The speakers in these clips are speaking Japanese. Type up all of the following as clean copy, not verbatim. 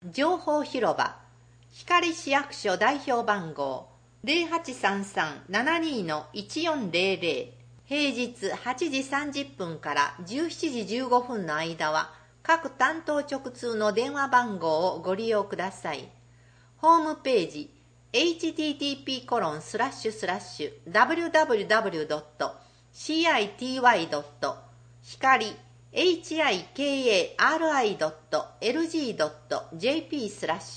情報広場光市役所代表番号 0833-72-1400 平日8時30分から17時15分の間は各担当直通の電話番号をご利用ください。ホームページ http://www.city. 光hikari.lg.jp/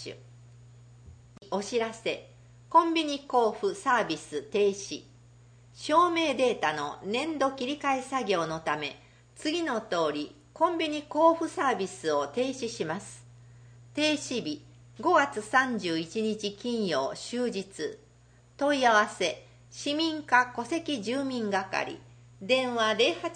お知らせ。コンビニ交付サービス停止。証明データの年度切り替え作業のため、次の通りコンビニ交付サービスを停止します。停止日5月31日金曜終日。問い合わせ市民課戸籍住民係電話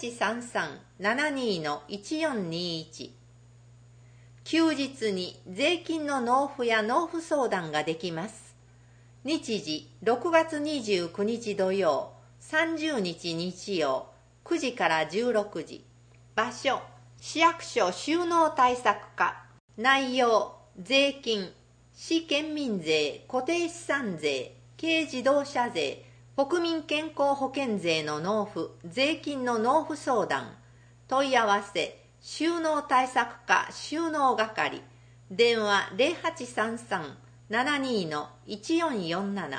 0833-72-1421。 休日に税金の納付や納付相談ができます。日時6月29日土曜、30日日曜、9時から16時。場所市役所収納対策課。内容税金、市県民税、固定資産税、軽自動車税、国民健康保険税の納付、税金の納付相談。問い合わせ収納対策課収納係電話 0833-72-1447。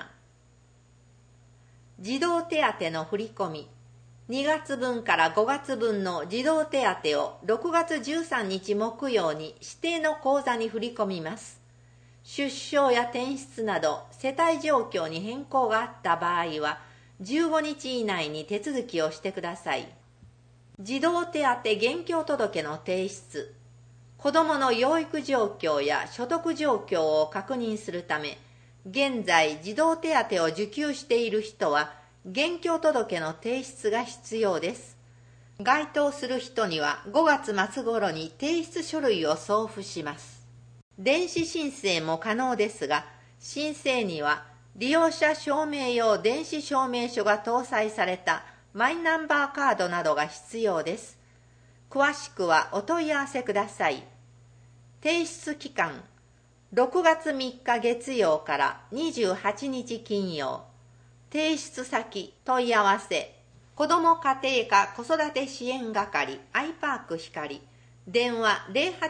児童手当の振り込み。2月分から5月分の児童手当を6月13日木曜に指定の口座に振り込みます。出生や転出など世帯状況に変更があった場合は15日以内に手続きをしてください。児童手当現況届の提出。子どもの養育状況や所得状況を確認するため、現在児童手当を受給している人は現況届の提出が必要です。該当する人には5月末頃に提出書類を送付します。電子申請も可能ですが、申請には利用者証明用電子証明書が搭載されたマイナンバーカードなどが必要です。詳しくはお問い合わせください。提出期間6月3日月曜から28日金曜。提出先問い合わせ子ども家庭科子育て支援係アイパーク光電話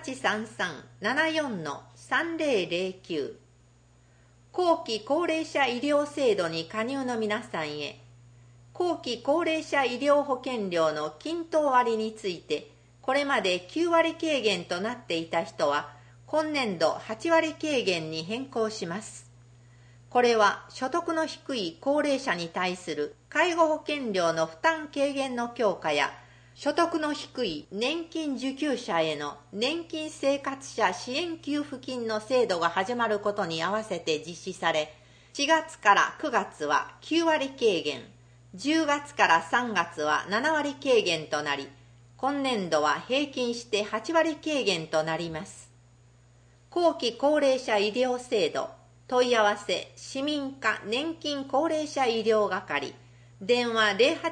0833-74-3009。 後期高齢者医療制度に加入の皆さんへ。後期高齢者医療保険料の均等割について、これまで9割軽減となっていた人は今年度8割軽減に変更します。これは所得の低い高齢者に対する介護保険料の負担軽減の強化や、所得の低い年金受給者への年金生活者支援給付金の制度が始まることに合わせて実施され、4月から9月は9割軽減、10月から3月は7割軽減となり、今年度は平均して8割軽減となります。後期高齢者医療制度問い合わせ市民課年金高齢者医療係電話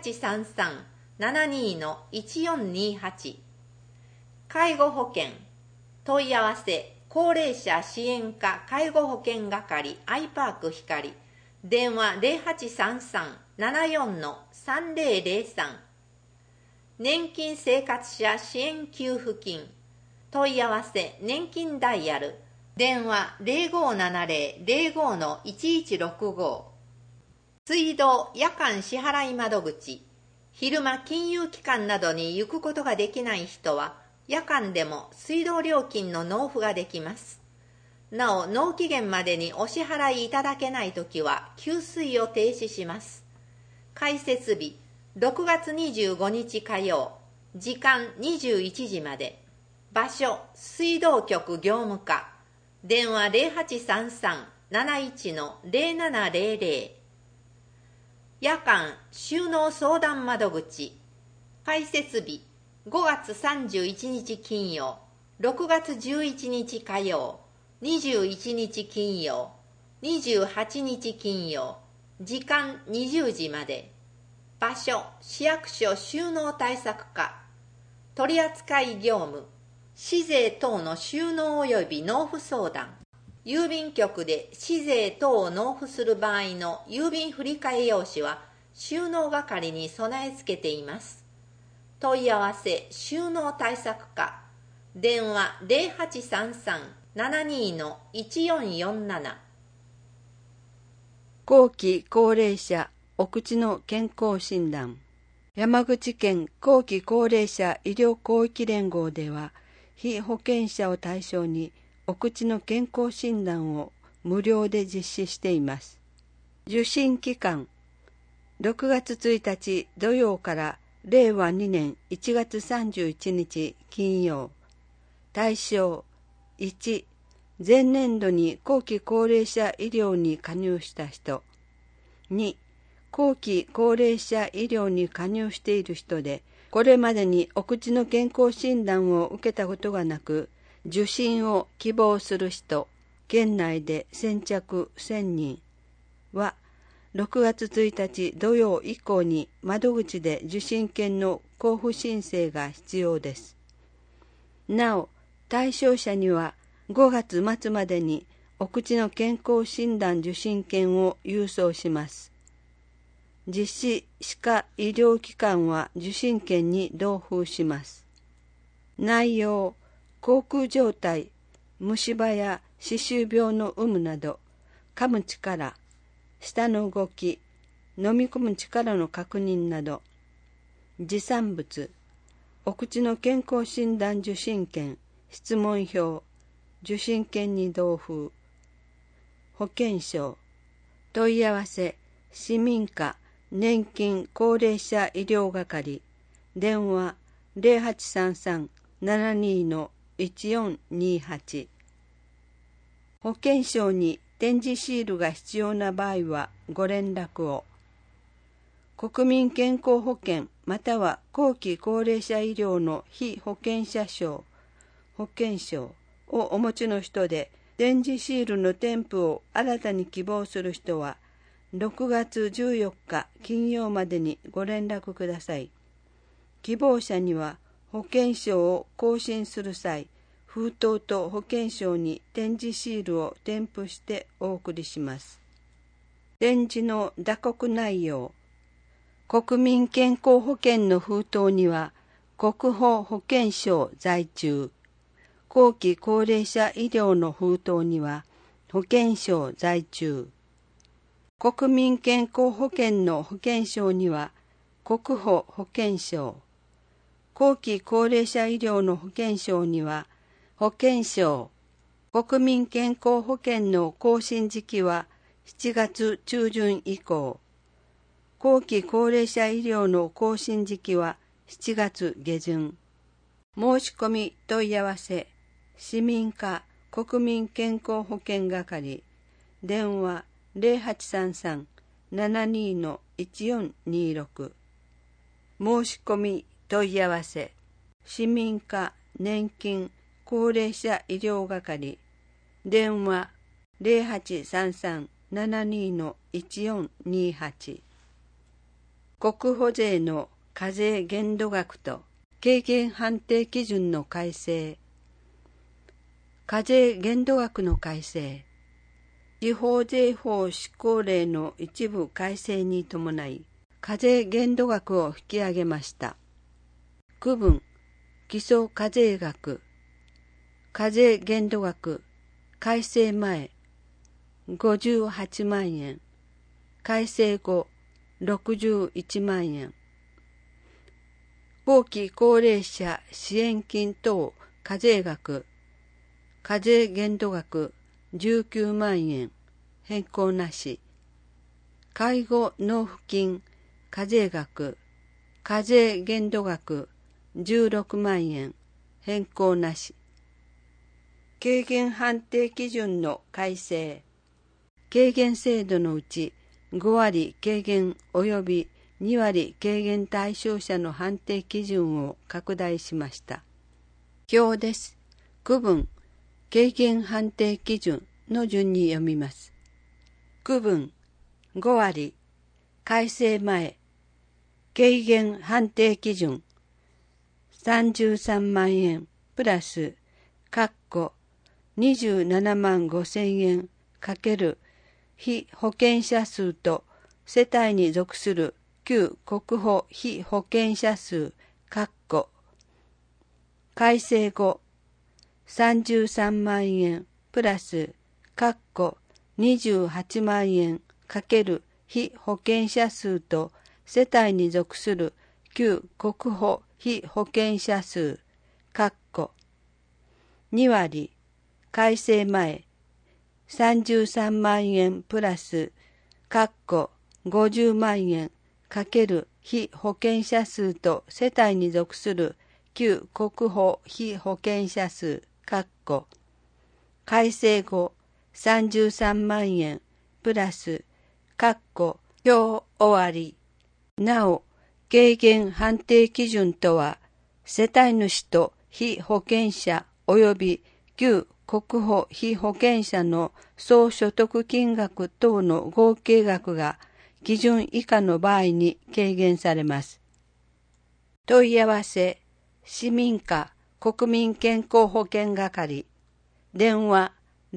0833-72-1428。 介護保険問い合わせ高齢者支援課介護保険係アイパーク光電話 0833-74-3003。 年金生活者支援給付金問い合わせ年金ダイヤル電話 0570-05-1165。 水道夜間支払い窓口昼間金融機関などに行くことができない人は夜間でも水道料金の納付ができます。なお納期限までにお支払いいただけないときは給水を停止します。開設日6月25日火曜、時間21時まで。場所水道局業務課電話 0833-71-0700。 夜間収納相談窓口開設日5月31日金曜、6月11日火曜、21日金曜、28日金曜、時間20時まで。場所市役所収納対策課取扱業務市税等の収納及び納付相談。郵便局で市税等を納付する場合の郵便振替用紙は収納係に備え付けています。問い合わせ収納対策課。電話 0833-72-1447。 後期高齢者お口の健康診断。山口県後期高齢者医療広域連合では、被保険者を対象にお口の健康診断を無料で実施しています。受診期間、6月1日土曜から令和2年1月31日金曜。対象1、前年度に後期高齢者医療に加入した人。2、後期高齢者医療に加入している人で、これまでにお口の健康診断を受けたことがなく、受診を希望する人、県内で先着1000人は、6月1日土曜以降に窓口で受診券の交付申請が必要です。なお、対象者には5月末までにお口の健康診断受診券を郵送します。実施歯科医療機関は受診券に同封します。内容、口腔状態、虫歯や歯周病の有無など、噛む力、舌の動き、飲み込む力の確認など、持参物、お口の健康診断受診券、質問票、受診券に同封、保険証、問い合わせ、市民課年金高齢者医療係、電話 0833-72-1428。保険証に展示シールが必要な場合はご連絡を。国民健康保険または後期高齢者医療の被保険者証、保険証をお持ちの人で、展示シールの添付を新たに希望する人は、6月14日金曜までにご連絡ください。希望者には保険証を更新する際、封筒と保険証に展示シールを添付してお送りします。展示の打刻内容。国民健康保険の封筒には、国保保険証在中。後期高齢者医療の封筒には、保険証在中。国民健康保険の保険証には、国保保険証。後期高齢者医療の保険証には、保険証。国民健康保険の更新時期は7月中旬以降。後期高齢者医療の更新時期は7月下旬。申し込み問い合わせ、市民課国民健康保険係、電話0833-72-1426。申し込み問い合わせ、市民課年金高齢者医療係、電話0833-72-1428。国保税の課税限度額と軽減判定基準の改正。課税限度額の改正。地方税法施行令の一部改正に伴い、課税限度額を引き上げました。区分、基礎課税額、課税限度額、改正前、58万円、改正後、61万円。後期高齢者支援金等課税額、課税限度額19万円、変更なし。介護納付金課税額、課税限度額16万円、変更なし。軽減判定基準の改正。軽減制度のうち5割軽減及び2割軽減対象者の判定基準を拡大しました。表です。区分、軽減判定基準の順に読みます。区分、5割、改正前、軽減判定基準、33万円、 プラス27万5,000円かける被保険者数と世帯に属する旧国保被保険者数改正後33万円プラス28万円かける被保険者数と世帯に属する旧国保被保険者数2割改正前33万円プラス50万円かける被保険者数と世帯に属する旧国保被保険者数改正後33万円プラス表終わり。なお、軽減判定基準とは、世帯主と被保険者及び旧国保被保険者の総所得金額等の合計額が基準以下の場合に軽減されます。問い合わせ、市民課国民健康保険係、電話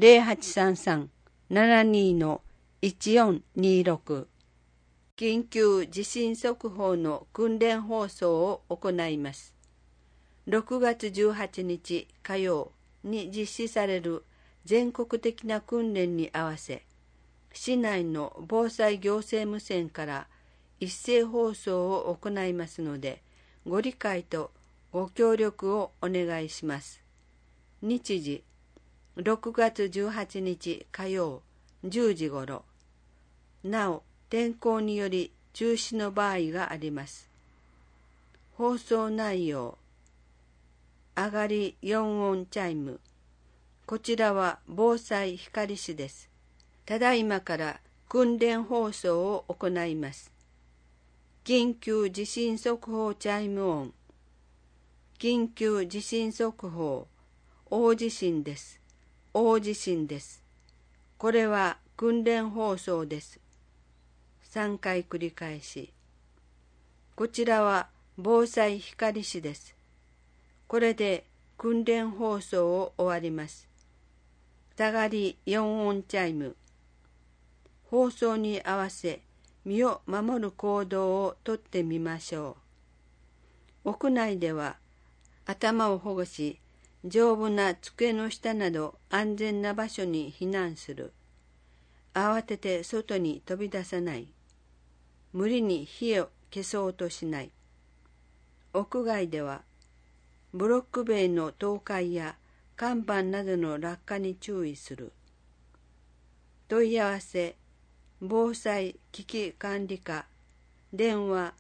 0833-72-1426、緊急地震速報の訓練放送を行います。6月18日火曜に実施される全国的な訓練に合わせ、市内の防災行政無線から一斉放送を行いますので、ご理解とご協力をお願いします。日時、6月18日火曜10時ごろ。なお、天候により中止の場合があります。放送内容、上がり4音チャイム。こちらは防災光市です。ただいまから訓練放送を行います。緊急地震速報チャイム音。緊急地震速報。大地震です。大地震です。これは訓練放送です。3回繰り返し。こちらは防災光市です。これで訓練放送を終わります。たがり4音チャイム。放送に合わせ身を守る行動をとってみましょう。屋内では頭を保護し、丈夫な机の下など安全な場所に避難する。慌てて外に飛び出さない。無理に火を消そうとしない。屋外ではブロック塀の倒壊や看板などの落下に注意する。問い合わせ、防災危機管理課、電話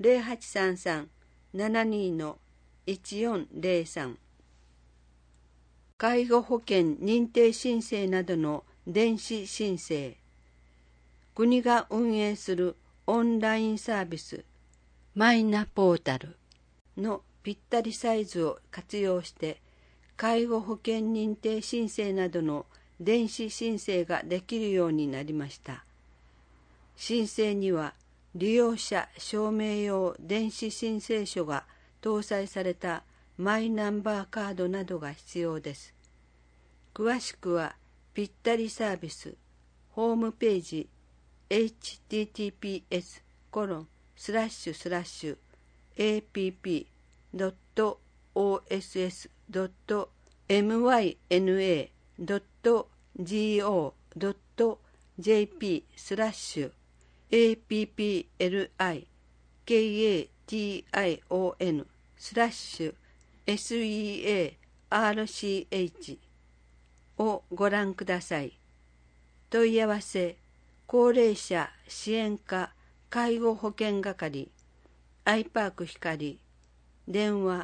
0833-72-1403。介護保険認定申請などの電子申請。国が運営するオンラインサービス、マイナポータルのぴったりサイズを活用して、介護保険認定申請などの電子申請ができるようになりました。申請には利用者証明用電子申請書が搭載されたマイナンバーカードなどが必要です。詳しくはぴったりサービスホームページ https://app.appl-appli-cation/search をご覧ください。問い合わせ、高齢者支援課介護保険係、アイパーク光、電話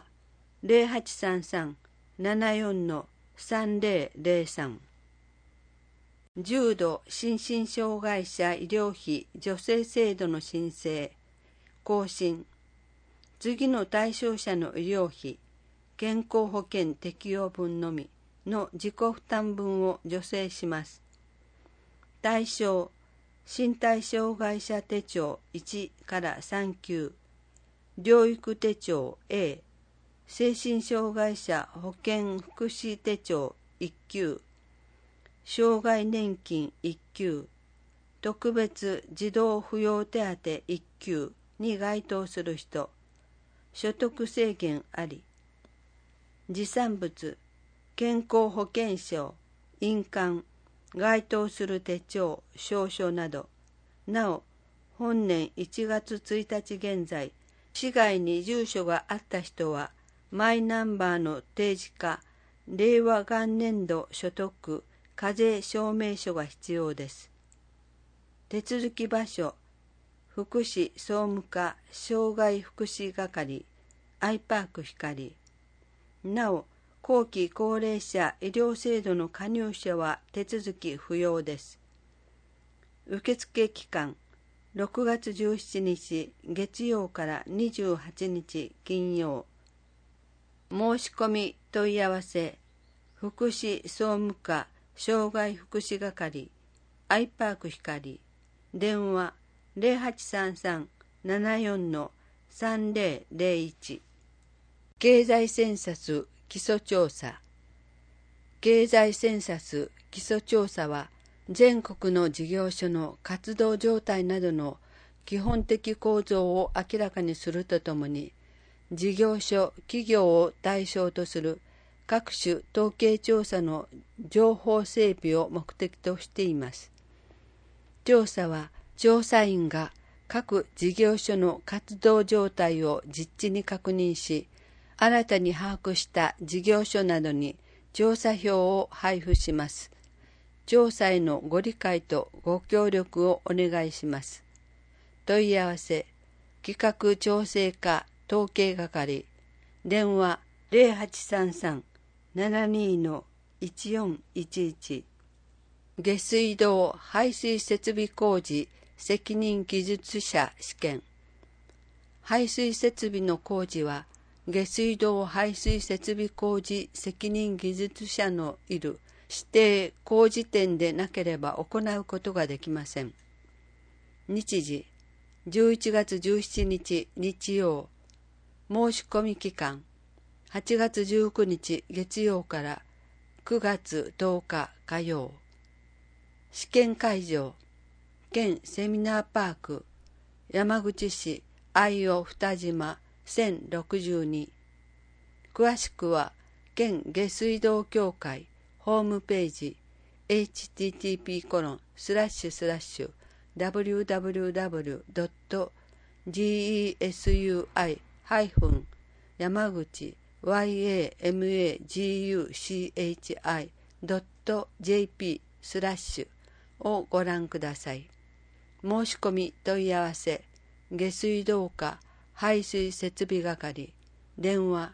0833-74-3003。重度心身障害者医療費助成制度の申請、更新。次の対象者の医療費、健康保険適用分のみの自己負担分を助成します。対象、身体障害者手帳1から3級、療育手帳 A、 精神障害者保険福祉手帳1級、障害年金1級、特別児童扶養手当1級に該当する人、所得制限あり。持産物、健康保険証、印鑑、該当する手帳、証書など、なお、本年1月1日現在、市外に住所があった人は、マイナンバーの提示か、令和元年度所得課税証明書が必要です。手続き場所、福祉総務課障害福祉係、アイパーク光。なお、後期高齢者医療制度の加入者は手続き不要です。受付期間、6月17日月曜から28日金曜。申し込み問い合わせ、福祉総務課障害福祉係、アイパーク光。電話0833-74-3001。経済センサス基礎調査。経済センサス基礎調査は、全国の事業所の活動状態などの基本的構造を明らかにするとともに、事業所・企業を対象とする各種統計調査の情報整備を目的としています。調査は、調査員が各事業所の活動状態を実地に確認し、新たに把握した事業所などに調査票を配布します。調査へのご理解とご協力をお願いします。問い合わせ、企画調整課統計係、電話0833-72-1411。下水道排水設備工事責任技術者試験。排水設備の工事は、下水道排水設備工事責任技術者のいる指定工事店でなければ行うことができません。日時、11月17日日曜。申し込み期間、8月19日月曜から9月10日火曜。試験会場、県セミナーパーク、山口市愛尾二島1062。詳しくは、県下水道協会ホームページ http://www.gesuyamaguchi.jp/ をご覧ください。申し込み問い合わせ、下水道課排水設備係、電話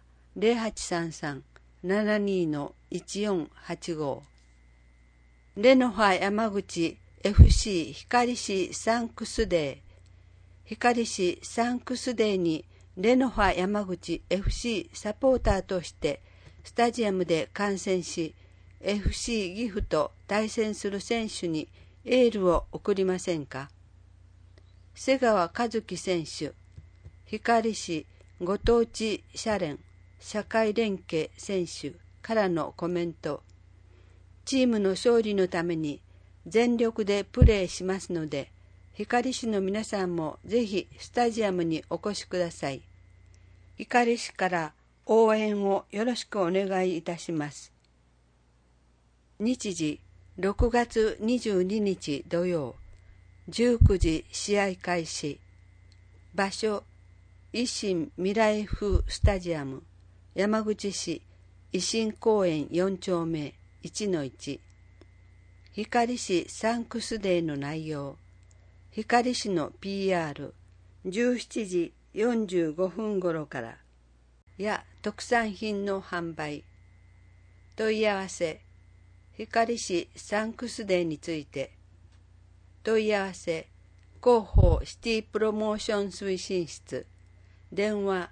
0833-72-1485。レノファ山口 FC 光市サンクスデー。光市サンクスデーにレノファ山口 FC サポーターとしてスタジアムで観戦し、FC 岐阜と対戦する選手にエールを送りませんか。瀬川和樹選手、光市ご当地社連社会連携選手からのコメント。チームの勝利のために全力でプレーしますので、光市の皆さんもぜひスタジアムにお越しください。光市から応援をよろしくお願いいたします。日時、6月22日土曜、19時試合開始。場所、維新未来風スタジアム、山口市維新公園4丁目 1-1。光市サンクスデーの内容。光市の PR、17時45分頃からや特産品の販売。問い合わせ、光市サンクスデーについて。問い合わせ、広報シティプロモーション推進室。電話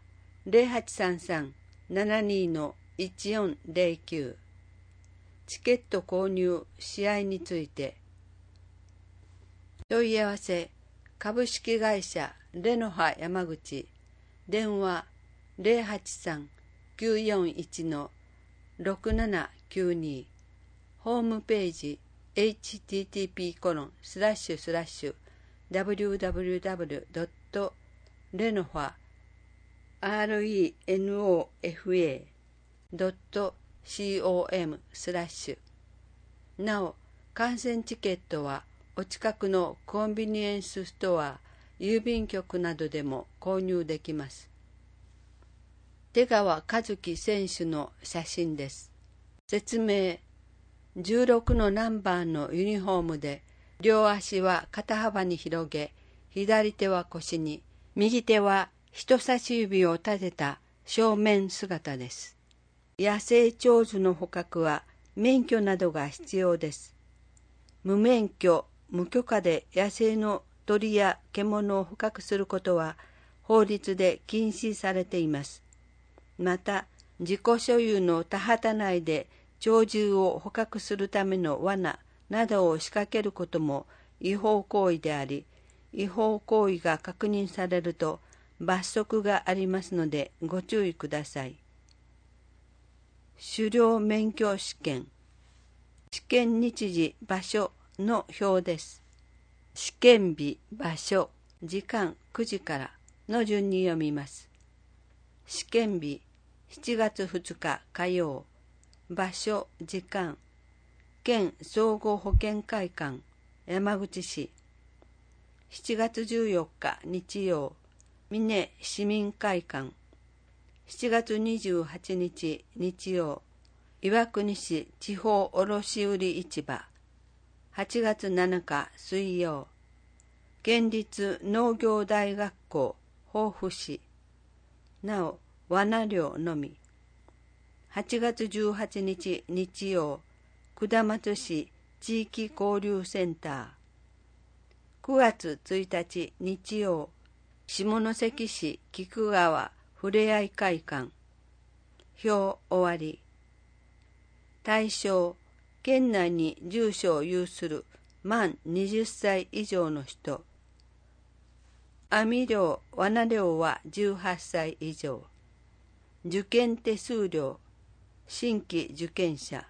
0833-72-1409。チケット購入、試合について。問い合わせ、株式会社レノファ山口。電話 941-6792 ホームページ http://www.renofa.com/ なお、観戦チケットはお近くのコンビニエンスストア、郵便局などでも購入できます。出川一樹選手の写真です。説明。16のナンバーのユニフォームで、両足は肩幅に広げ、左手は腰に、右手は人差し指を立てた正面姿です。野生鳥獣の捕獲は免許などが必要です。無免許、無許可で野生の鳥や獣を捕獲することは法律で禁止されています。また、自己所有の田畑内で鳥獣を捕獲するための罠などを仕掛けることも違法行為であり、違法行為が確認されると罰則がありますのでご注意ください。狩猟免許試験。試験日時、場所の表です。試験日、場所、時間9時からの順に読みます。試験日、7月2日火曜。場所、時間、県総合保健会館、山口市。7月14日日曜、峰市民会館。7月28日日曜、岩国市地方卸売市場。8月7日水曜、県立農業大学校防府市。なお、罠漁のみ。8月18日日曜、下松市地域交流センター。9月1日日曜、下関市菊川ふれあい会館。表終わり。対象、県内に住所を有する満20歳以上の人。網漁・罠漁は18歳以上。受験手数料、新規受験者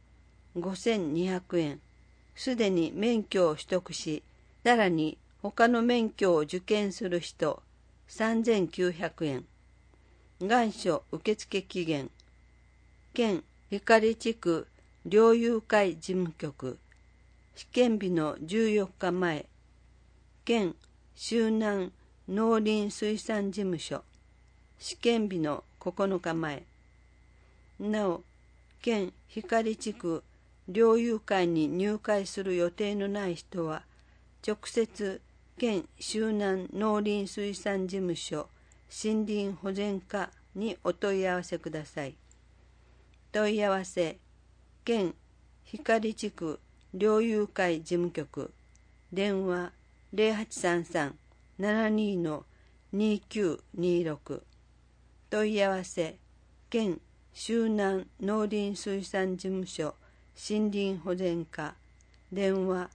5200円。すでに免許を取得し、さらに他の免許を受験する人3900円。願書受付期限。県光地区猟友会事務局。試験日の14日前。県周南農林水産事務所。試験日の9日前。なお、県光地区猟友会に入会する予定のない人は、直接県周南農林水産事務所森林保全課にお問い合わせください。問い合わせ、県光地区猟友会事務局。電話0833-72-2926。問い合わせ、県周南農林水産事務所森林保全課。電話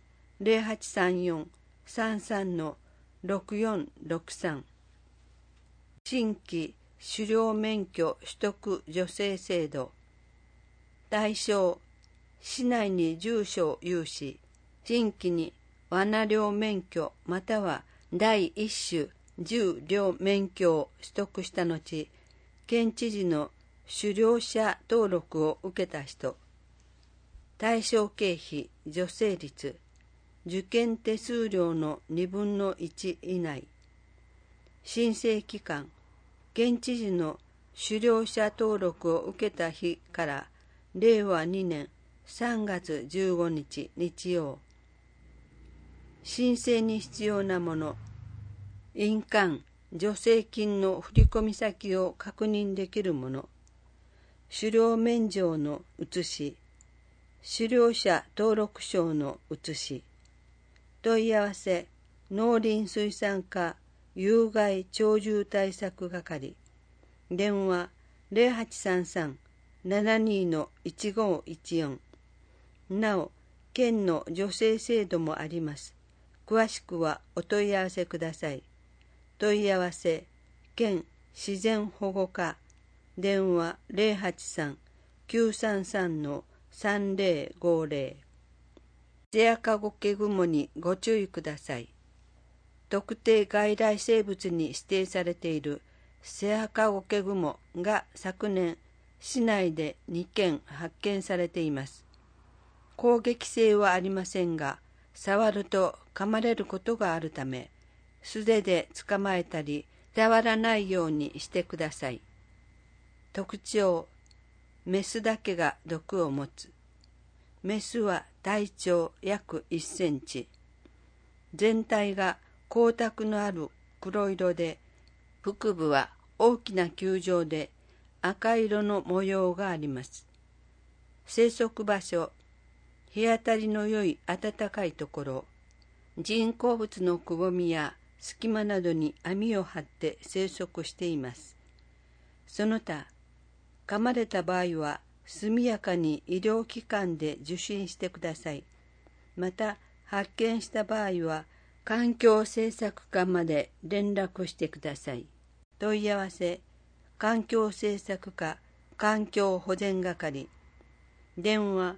0834-33-6463。新規狩猟免許取得助成制度。対象、市内に住所を有し、新規に罠猟免許または第一種銃猟免許を取得した後、県知事の狩猟者登録を受けた人。対象経費助成率、受験手数料の2分の1以内。申請期間、県知事の狩猟者登録を受けた日から令和2年3月15日日曜。申請に必要なもの、印鑑、助成金の振込先を確認できるもの、狩猟免状の写し、狩猟者登録証の写し。問い合わせ、農林水産課有害鳥獣対策係。電話0833-72-1514。なお、県の助成制度もあります。詳しくはお問い合わせください。問い合わせ、県自然保護課電話083-933-3050。セアカゴケグモにご注意ください。特定外来生物に指定されているセアカゴケグモが昨年市内で2件発見されています。攻撃性はありませんが、触ると噛まれることがあるため、素手で捕まえたり触らないようにしてください。特徴、メスだけが毒を持つ。メスは体長約1センチ。全体が光沢のある黒色で、腹部は大きな球状で赤色の模様があります。生息場所、日当たりの良い暖かいところ、人工物のくぼみや隙間などに網を張って生息しています。その他、噛まれた場合は速やかに医療機関で受診してください。また、発見した場合は環境政策課まで連絡してください。問い合わせ、環境政策課環境保全係、電話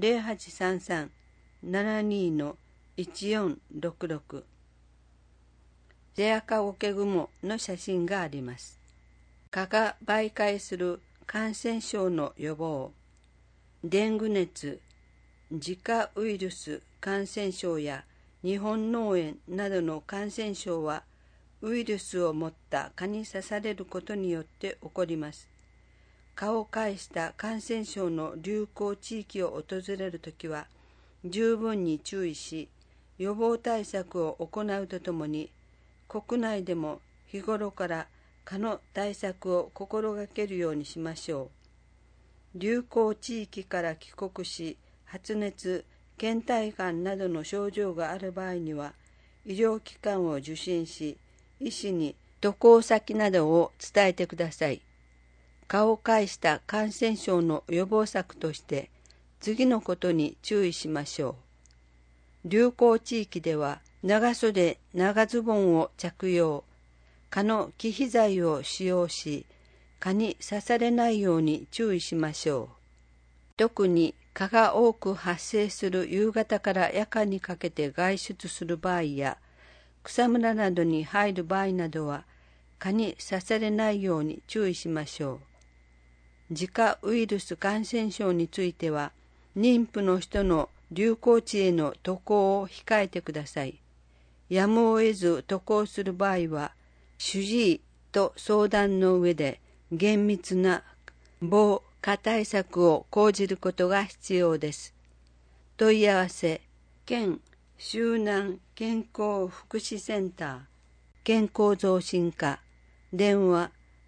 0833-72-1466。セアカゴケグモの写真があります。蚊が媒介する感染症の予防、デング熱、ジカウイルス感染症や日本脳炎などの感染症はウイルスを持った蚊に刺されることによって起こります。蚊を介した感染症の流行地域を訪れるときは十分に注意し、予防対策を行うとともに、国内でも日頃から蚊の対策を心がけるようにしましょう。流行地域から帰国し、発熱、倦怠感などの症状がある場合には、医療機関を受診し、医師に渡航先などを伝えてください。蚊を介した感染症の予防策として、次のことに注意しましょう。流行地域では、長袖、長ズボンを着用、蚊の忌避剤を使用し、蚊に刺されないように注意しましょう。特に蚊が多く発生する夕方から夜間にかけて外出する場合や、草むらなどに入る場合などは、蚊に刺されないように注意しましょう。ジカウイルス感染症については、妊婦の人の流行地への渡航を控えてください。やむを得ず渡航する場合は、主治医と相談の上で厳密な防蚊対策を講じることが必要です。問い合わせ、県周南健康福祉センター、健康増進課、電話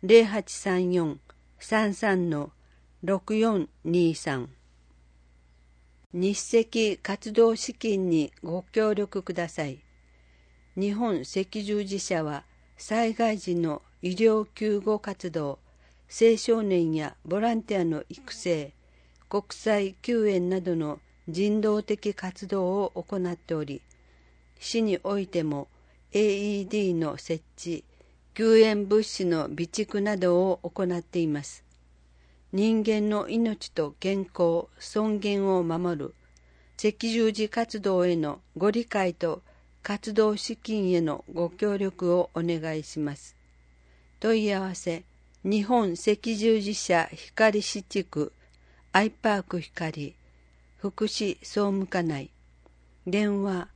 0834-33-6423。日赤活動資金にご協力ください。日本赤十字社は災害時の医療救護活動、青少年やボランティアの育成、国際救援などの人道的活動を行っており、市においても AED の設置、救援物資の備蓄などを行っています。人間の命と健康、尊厳を守る赤十字活動へのご理解と活動資金へのご協力をお願いします。問い合わせ、日本赤十字社光市地区アイパーク光福祉総務課内、電話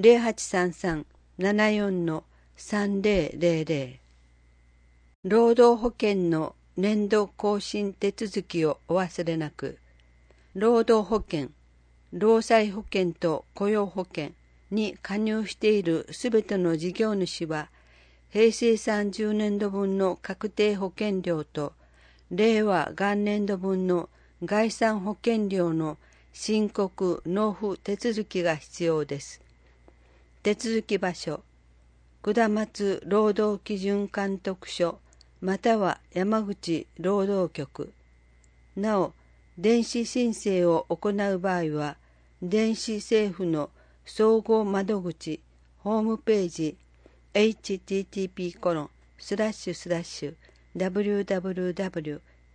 0833-74-3000。労働保険の年度更新手続きをお忘れなく。労働保険、労災保険と雇用保険に加入しているすべての事業主は、平成30年度分の確定保険料と令和元年度分の概算保険料の申告納付手続きが必要です。手続き場所、下松労働基準監督署または山口労働局。なお、電子申請を行う場合は、電子政府の総合窓口ホームページ http://www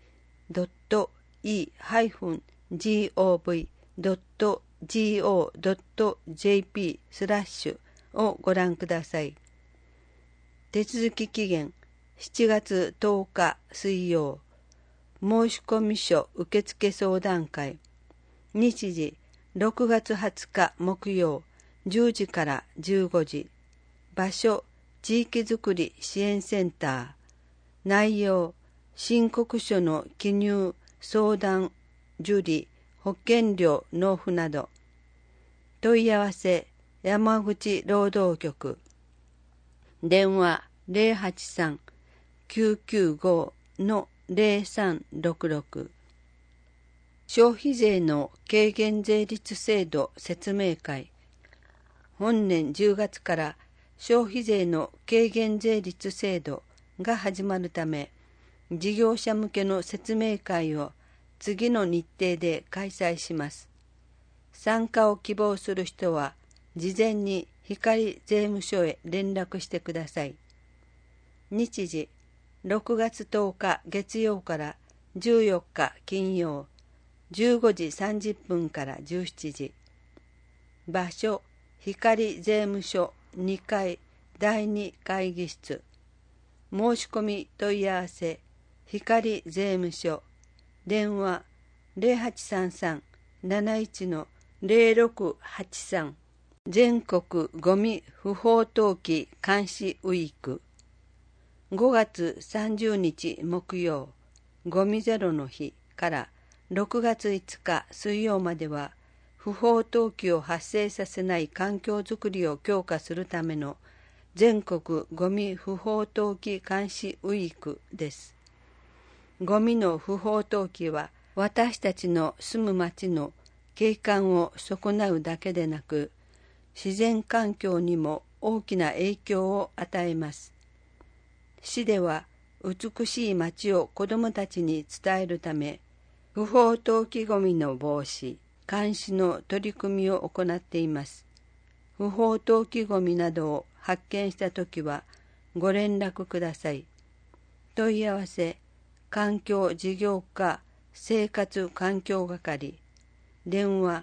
www.e-gov.go.jp をご覧ください。手続き期限7月10日水曜。申込書受付相談会。日時6月20日木曜10時から15時。場所地域づくり支援センター。内容申告書の記入、相談、受理、保険料納付など。問い合わせ山口労働局。電話083-995-0366。消費税の軽減税率制度説明会。本年10月から消費税の軽減税率制度が始まるため、事業者向けの説明会を次の日程で開催します。参加を希望する人は、事前に光税務署へ連絡してください。日時、6月10日月曜から14日金曜、15時30分から17時。場所、光税務署2階第2会議室。申し込み問い合わせ、光税務署。電話0833-71-0683。全国ゴミ不法投棄監視ウィーク。5月30日木曜、ゴミゼロの日から6月5日水曜までは、不法投棄を発生させない環境づくりを強化するための全国ゴミ不法投棄監視ウィークです。ゴミの不法投棄は私たちの住む町の景観を損なうだけでなく、自然環境にも大きな影響を与えます。市では美しい町を子どもたちに伝えるため、不法投棄ゴミの防止、監視の取り組みを行っています。不法投棄ゴミなどを発見したときはご連絡ください。問い合わせ、環境事業課生活環境係。電話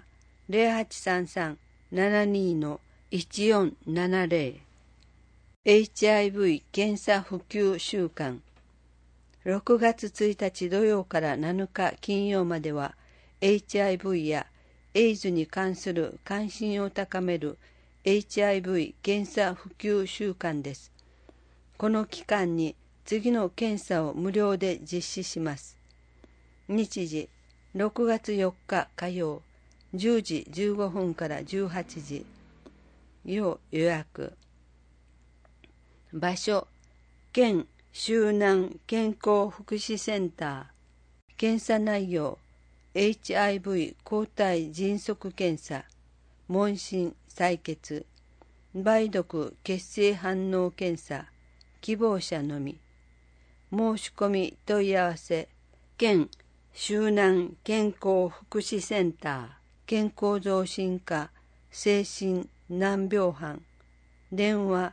0833-72-1470。HIV 検査普及週間。6月1日土曜から7日金曜までは HIV やエイズに関する関心を高める HIV 検査普及週間です。この期間に次の検査を無料で実施します。日時6月4日火曜10時15分から18時。要予約。場所、県周南健康福祉センター。検査内容、HIV 抗体迅速検査、問診採血、梅毒血清反応検査、希望者のみ。申し込み問い合わせ、県周南健康福祉センター、健康増進課精神難病班。電話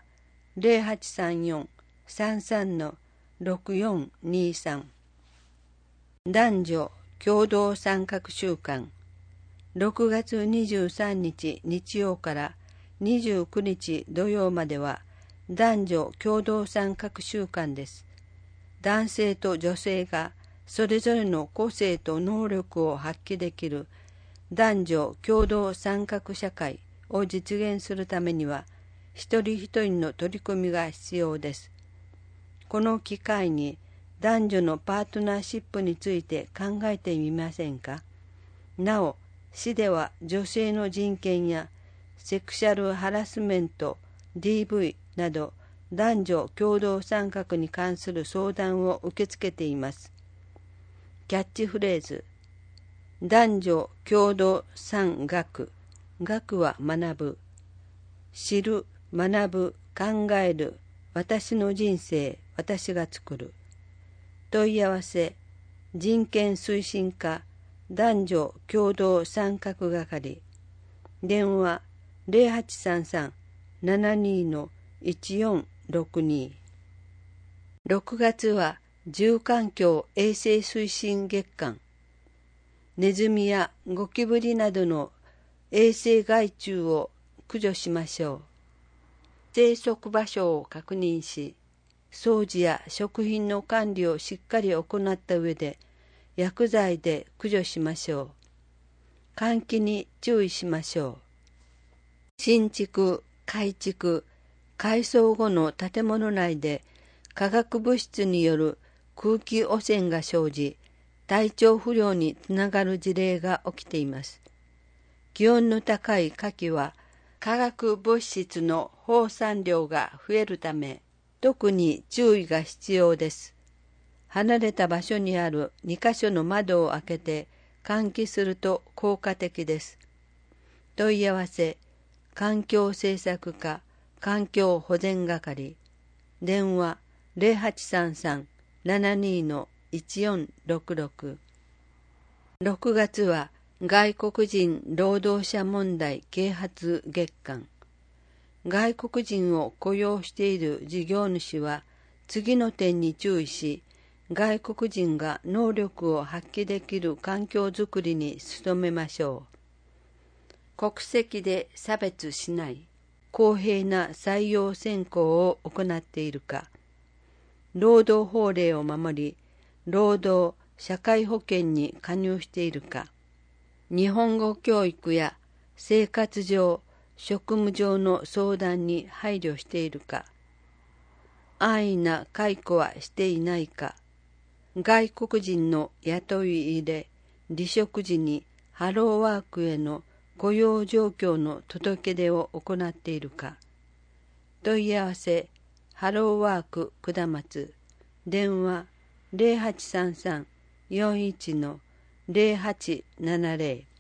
0834-33-6423。男女共同参画週間。6月23日日曜から29日土曜までは男女共同参画週間です。男性と女性がそれぞれの個性と能力を発揮できる男女共同参画社会を実現するためには、一人一人の取り組みが必要です。この機会に男女のパートナーシップについて考えてみませんか。なお、市では女性の人権やセクシャルハラスメント、DV など男女共同参画に関する相談を受け付けています。キャッチフレーズ、男女共同参画、学は学ぶ、知る、学ぶ、考える、私の人生、私が作る。問い合わせ、人権推進課男女共同参画係。電話0833-72-1462。6月は住環境衛生推進月間、ネズミやゴキブリなどの衛生害虫を駆除しましょう。生息場所を確認し、掃除や食品の管理をしっかり行った上で、薬剤で駆除しましょう。換気に注意しましょう。新築、改築、改装後の建物内で化学物質による空気汚染が生じ、体調不良につながる事例が起きています。気温の高い夏季は化学物質の放散量が増えるため、特に注意が必要です。離れた場所にある2カ所の窓を開けて換気すると効果的です。問い合わせ、環境政策課環境保全係、電話 0833-72-1466。6月は外国人労働者問題啓発月間。外国人を雇用している事業主は次の点に注意し、外国人が能力を発揮できる環境づくりに努めましょう。国籍で差別しない、公平な採用選考を行っているか、労働法令を守り、労働・社会保険に加入しているか、日本語教育や生活上、職務上の相談に配慮しているか、安易な解雇はしていないか、外国人の雇い入れ、離職時にハローワークへの雇用状況の届け出を行っているか、問い合わせ、ハローワーク下松、電話 0833-41-0870